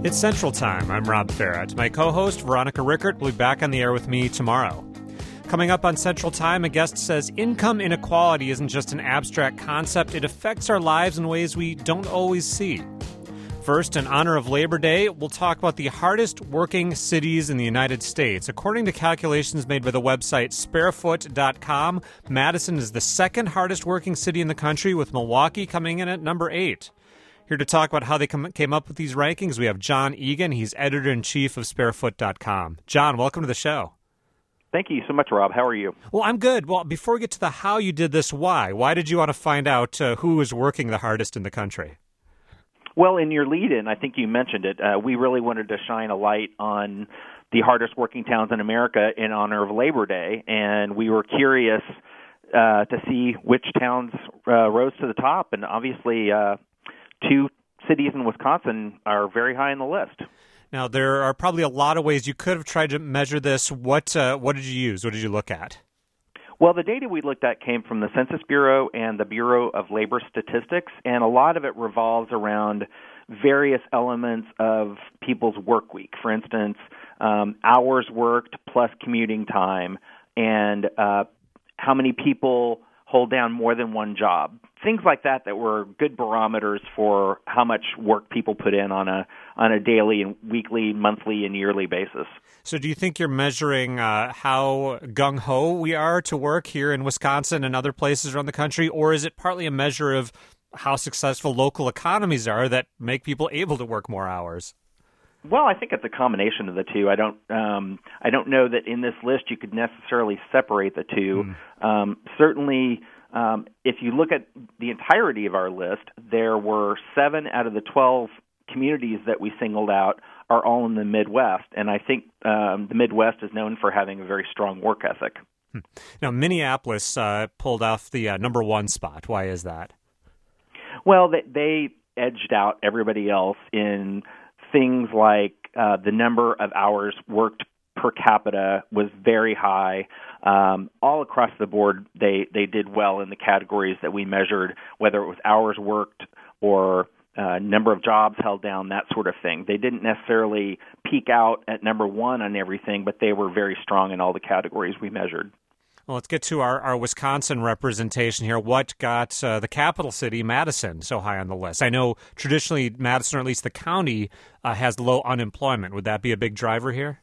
It's Central Time. I'm Rob Farrett. My co-host, Veronica Rickert, will be back on the air with me tomorrow. Coming up on Central Time, a guest says income inequality isn't just an abstract concept. It affects our lives in ways we don't always see. First, in honor of Labor Day, we'll talk about the hardest working cities in the United States. According to calculations made by the website sparefoot.com, Madison is the second hardest working city in the country, with Milwaukee coming in at number 8. Here to talk about how they came up with these rankings, we have John Egan. He's editor-in-chief of sparefoot.com. John, welcome to the show. Thank you so much, Rob. How are you? Well, I'm good. Well, before we get to the how you did this, why? Why did you want to find out who is working the hardest in the country? Well, in your lead-in, I think you mentioned it. We really wanted to shine a light on the hardest working towns in America in honor of Labor Day, and we were curious to see which towns rose to the top, and obviously two cities in Wisconsin are very high on the list. Now, there are probably a lot of ways you could have tried to measure this. What did you use? What did you look at? Well, the data we looked at came from the Census Bureau and the Bureau of Labor Statistics, and a lot of it revolves around various elements of people's work week. For instance, hours worked plus commuting time, and how many people hold down more than one job. Things like that were good barometers for how much work people put in on a daily and weekly, monthly, and yearly basis. So do you think you're measuring how gung-ho we are to work here in Wisconsin and other places around the country, or is it partly a measure of how successful local economies are that make people able to work more hours? Well, I think it's a combination of the two. I don't know that in this list you could necessarily separate the two. Certainly, if you look at the entirety of our list, there were 7 out of the 12 communities that we singled out are all in the Midwest, and I think the Midwest is known for having a very strong work ethic. Now, Minneapolis pulled off the number 1 spot. Why is that? Well, they edged out everybody else in things like the number of hours worked per capita was very high. All across the board, they did well in the categories that we measured, whether it was hours worked or number of jobs held down, that sort of thing. They didn't necessarily peak out at number 1 on everything, but they were very strong in all the categories we measured. Well, let's get to our Wisconsin representation here. What got the capital city, Madison, so high on the list? I know traditionally Madison, or at least the county, has low unemployment. Would that be a big driver here?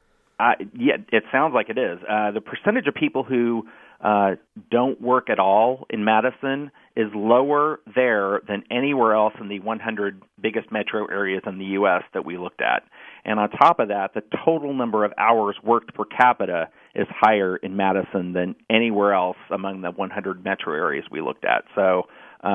Yeah, it sounds like it is. The percentage of people who don't work at all in Madison is lower there than anywhere else in the 100 biggest metro areas in the U.S. that we looked at. And on top of that, the total number of hours worked per capita is higher in Madison than anywhere else among the 100 metro areas we looked at. So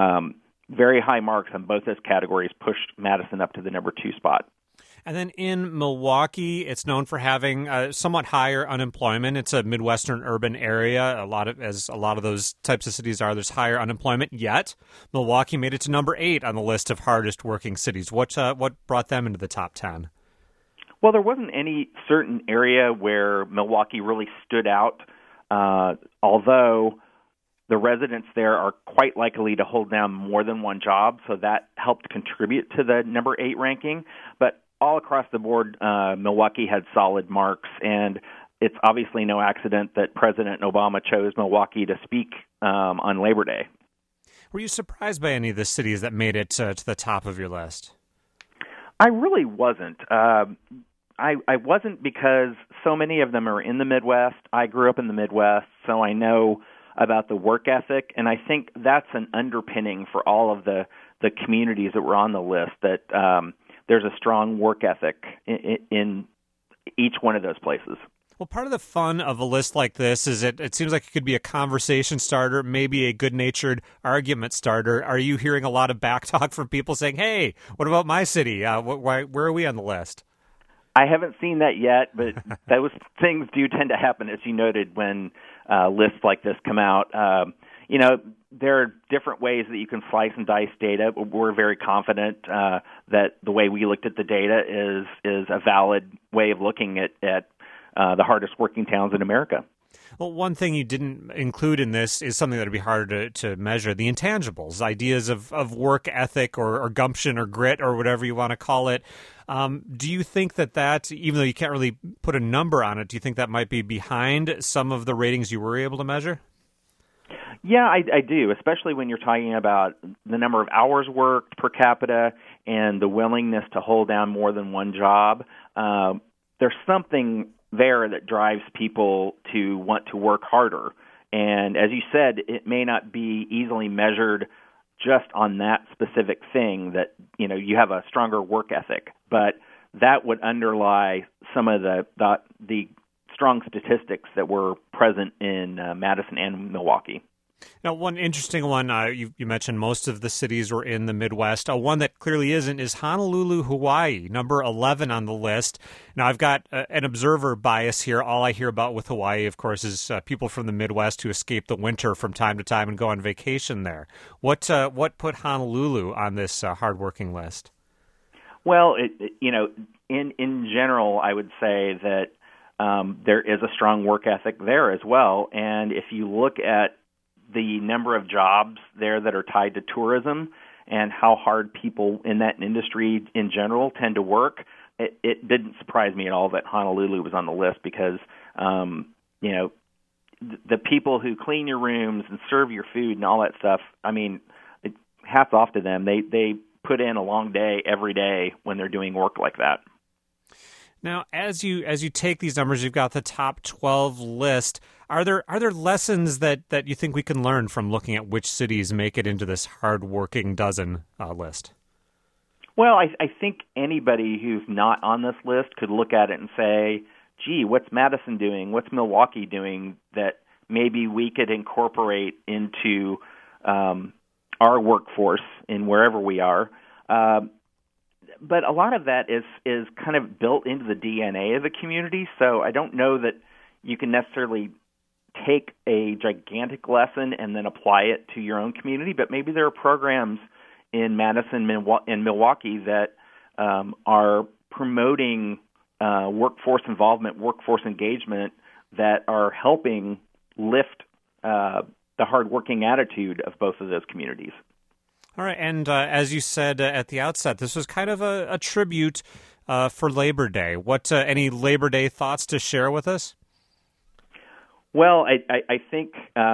very high marks on both those categories pushed Madison up to the number 2 spot. And then in Milwaukee, it's known for having somewhat higher unemployment. It's a Midwestern urban area. As a lot of those types of cities are, there's higher unemployment. Yet, Milwaukee made it to number 8 on the list of hardest working cities. What brought them into the top 10? Well, there wasn't any certain area where Milwaukee really stood out, although the residents there are quite likely to hold down more than one job, so that helped contribute to the number 8 ranking. But all across the board, Milwaukee had solid marks, and it's obviously no accident that President Obama chose Milwaukee to speak on Labor Day. Were you surprised by any of the cities that made it to the top of your list? I really wasn't. I wasn't because so many of them are in the Midwest. I grew up in the Midwest, so I know about the work ethic, and I think that's an underpinning for all of the communities that were on the list, that there's a strong work ethic in each one of those places. Well, part of the fun of a list like this is it seems like it could be a conversation starter, maybe a good-natured argument starter. Are you hearing a lot of backtalk from people saying, hey, what about my city? Where are we on the list? I haven't seen that yet, but those things do tend to happen, as you noted, when lists like this come out. There are different ways that you can slice and dice data. We're very confident that the way we looked at the data is a valid way of looking at the hardest working towns in America. Well, one thing you didn't include in this is something that would be hard to measure, the intangibles, ideas of work ethic or gumption or grit or whatever you want to call it. Do you think that, even though you can't really put a number on it, do you think that might be behind some of the ratings you were able to measure? Yeah, I do, especially when you're talking about the number of hours worked per capita and the willingness to hold down more than one job. There's something there that drives people to want to work harder. And as you said, it may not be easily measured just on that specific thing that, you have a stronger work ethic, but that would underlie some of the strong statistics that were present in Madison and Milwaukee. Now, one interesting one, you mentioned most of the cities were in the Midwest. One that clearly isn't is Honolulu, Hawaii, number 11 on the list. Now, I've got an observer bias here. All I hear about with Hawaii, of course, is people from the Midwest who escape the winter from time to time and go on vacation there. What put Honolulu on this hardworking list? Well, in general, I would say that there is a strong work ethic there as well. And if you look at the number of jobs there that are tied to tourism and how hard people in that industry in general tend to work, it didn't surprise me at all that Honolulu was on the list because, the people who clean your rooms and serve your food and all that stuff, hats off to them. They put in a long day every day when they're doing work like that. Now, as you take these numbers, you've got the top 12 list. Are there lessons that you think we can learn from looking at which cities make it into this hard-working dozen list? Well, I think anybody who's not on this list could look at it and say, gee, what's Madison doing? What's Milwaukee doing that maybe we could incorporate into our workforce in wherever we are? But a lot of that is kind of built into the DNA of the community, so I don't know that you can necessarily take a gigantic lesson and then apply it to your own community, but maybe there are programs in Madison and Milwaukee that are promoting workforce involvement, workforce engagement that are helping lift the hardworking attitude of both of those communities. All right, and as you said at the outset, this was kind of a tribute for Labor Day. What any Labor Day thoughts to share with us? Well, I think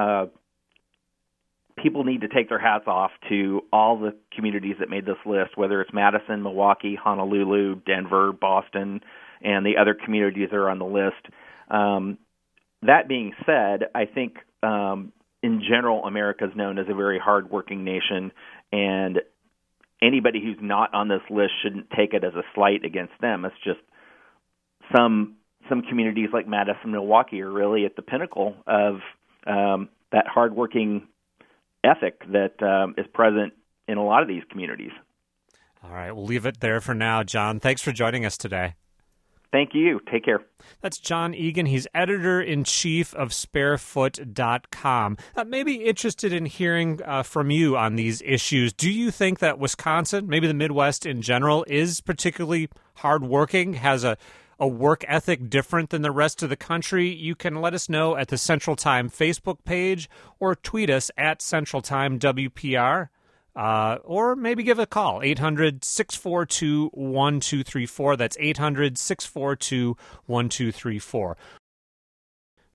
people need to take their hats off to all the communities that made this list, whether it's Madison, Milwaukee, Honolulu, Denver, Boston, and the other communities that are on the list. That being said, I think in general, America is known as a very hardworking nation, and anybody who's not on this list shouldn't take it as a slight against them. It's just some communities like Madison, Milwaukee are really at the pinnacle of that hardworking ethic that is present in a lot of these communities. All right, we'll leave it there for now, John. Thanks for joining us today. Thank you. Take care. That's John Egan. He's editor-in-chief of Sparefoot.com. Maybe interested in hearing from you on these issues. Do you think that Wisconsin, maybe the Midwest in general, is particularly hardworking, has a work ethic different than the rest of the country? You can let us know at the Central Time Facebook page or tweet us at Central Time WPR. Or maybe give a call, 800-642-1234. That's 800-642-1234.